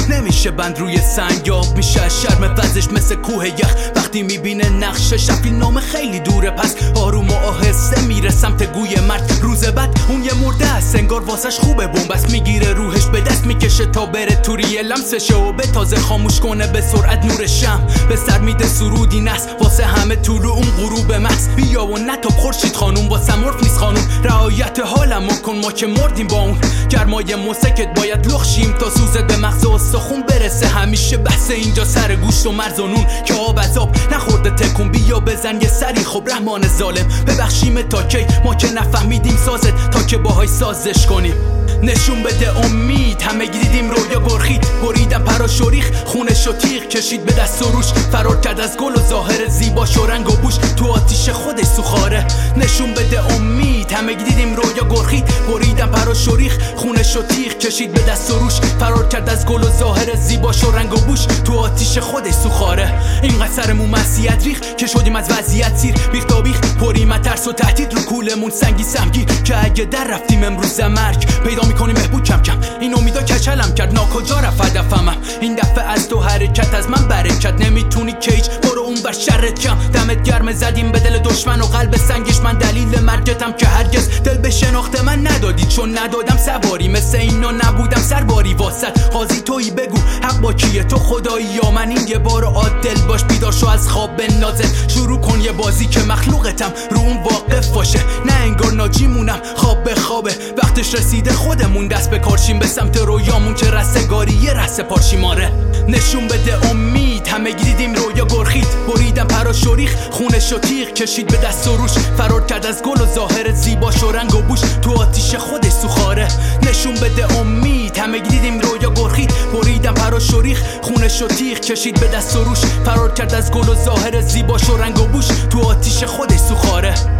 نمیشه بند روی سنگ، یاب میشه از شرم وزش مثل کوه یخ. وقتی میبینه نقشش فیلم نام خیلی دوره، پس آروم و آهسته میره سمت گوی مرد. روز بعد اون یه مرده است، انگار واسش خوبه بنبست، میگیره روحش به دست میکشه تا بره توری لمسشه و به تازه خاموش کنه به سرعت نور شم. به سر میده سرودی نست واسه همه طول اون غروب محض. بیا و نتاب خورشید خانوم، واسه مرغ نیست خانوم، رعایت حالمو کن ما که مردیم با اون گرمای موسکت. باید لخشیم تا سوزت به مغز و استخون برسه. همیشه بحث اینجا سر گوشت و مرز و نون که آب از آب نخورده تکون. بیا بزن یه سری خب رحمان ظالم، ببخشیم تا کی ما که نفهمیدیم سازت تا که باهای سازش کنیم. نشون بده امید، همه دیدیم رویا گرخید، بریدم پراشوریخ خونشو تیغ کشید به دست و روش. فرار کرد از گل و ظاهر زیباش و رنگ و بوش، تو آتیش خودش سوخاره. نشون بده امید، همه دیدیم رویا گرخید، بریدم پراشوریخ خونشو تیغ کشید به دست و روش. فرار کرد از گل و ظاهر زیباش و رنگ و بوش، تو آتیش خودش سوخاره. اینقدر سرمون مسیحیت ریخ که شدیم از وضعیت سیر، بیخ تا بیخ پریم ترس و تهدید رو کولمون سنگی سمگیر. که اگه در رفتیم امروز مرگ پیدا میکنیم محبوب کم کم. این امیدا کچلم کرد ناکجا رفت هدفم. این دفعه از تو حرکت از من برکت، نمیتونی کیج برو اون بر شرت کم. دمت گرم زدیم به دل دشمن و قلب سنگش، من دلیل مرگتم که هرگز دل به شناخت من ندادی. چون ندادم سواری مثل اینا نبودم سرباری واسط. قاضی تویی بگو حق با کیه، تو خدایی یا من؟ این یه بار عادل باش، بیدار شو از خواب بنازت. شروع کن یه بازی که مخلوقتم رو اون واقف باشه، نه انگار ناجی مونم خواب به خوابه. وقتش رسیده خودمون دست به کارشیم به سمت رویامون که رستگاری یه رست پارچیماره. نشون بده امید، همه دیدیم رویا گرخید، بریدم پراشوریخ خونشو تیغ کشید به دست و روش. فرار کرد از گل و ظاهر زیباش و رنگ و بوش، تو آتیش خودش سوخاره. نشون بده امید، همه دیدیم رویا گرخید، بریدم پراشوریخ خونشو تیغ کشید به دست و روش. فرار کرد از گل و ظاهر زیباش و رنگ و بوش، تو آتیش خودش سوخاره.